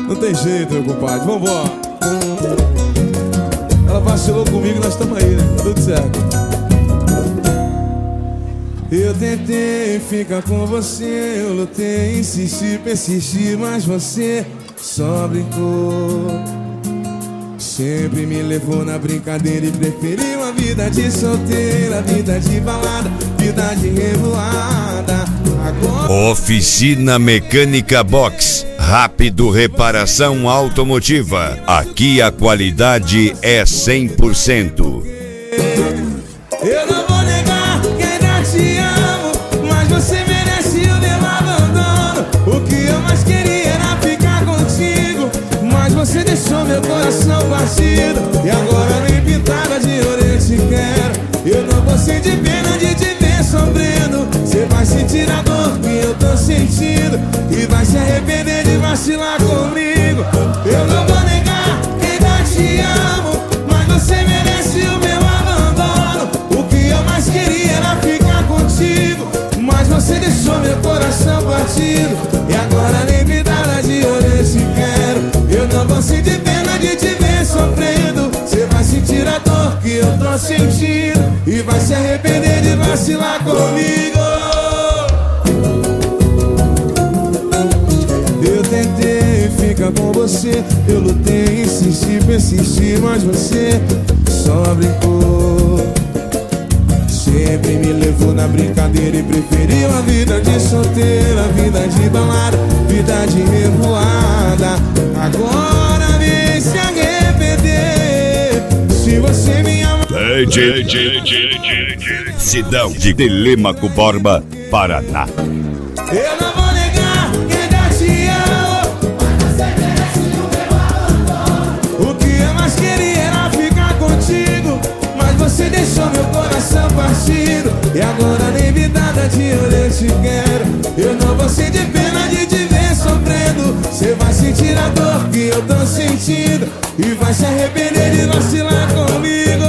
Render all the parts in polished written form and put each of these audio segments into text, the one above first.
Não tem jeito, meu compadre, vambora. Ela vacilou comigo e nós estamos aí, né? Tá tudo certo. Eu tentei ficar com você, eu lutei, insisti, persisti, mas você só brincou. Sempre me levou na brincadeira e preferiu a vida de solteira, vida de balada, vida de revoada. Agora... Oficina Mecânica Box. Rápido reparação automotiva. Aqui a qualidade é 100%. Eu não vou negar que ainda te amo, mas você merece o meu abandono. O que eu mais queria era ficar contigo, mas você deixou meu coração partido. E agora nem pintada de ouro eu te quero. Eu não vou sentir pena de te ver sofrendo. Você vai sentir a dor que eu tô sentindo e vai se arrepender de vacilar comigo. Eu não vou negar que ainda te amo, mas você merece o meu abandono. O que eu mais queria era ficar contigo, mas você deixou meu coração partido. E agora nem pintada de ouro eu te quero. Eu não vou sentir pena de te ver sofrendo. Você vai sentir a dor que eu tô sentindo e vai se arrepender de vacilar comigo. Eu tentei ficar com você, eu lutei, insisti, persisti, mas você só brincou. Sempre me levou na brincadeira e preferiu a vida de solteira, vida de balada, vida de revoada. Agora vem se arrepender. Se você me ama... Cidão de Telêmaco Borba, Paraná. Eu não vou negar que ainda te amo, mas você merece o meu abandono. O que eu mais queria era ficar contigo, mas você deixou meu coração partido. E agora nem vidada de ouro eu te quero. Eu não vou sentir pena de te ver sofrendo. Você vai sentir a dor que eu tô sentindo e vai se arrepender de vacilar comigo.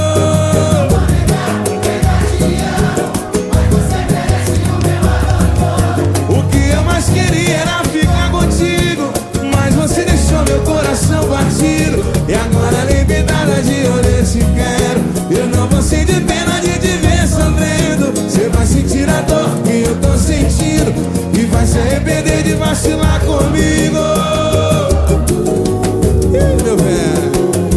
Queria era ficar contigo, mas você deixou meu coração partido. E agora nem pintada de ouro eu te quero. Eu não vou sentir pena de te ver sofrendo. Você vai sentir a dor que eu tô sentindo e vai se arrepender de vacilar comigo. Ih, meu velho,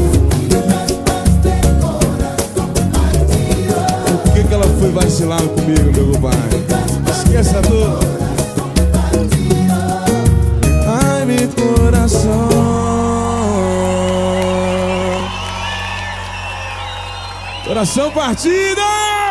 por que ela foi vacilar comigo, meu compadre? Esqueça a dor. Coração, coração partido.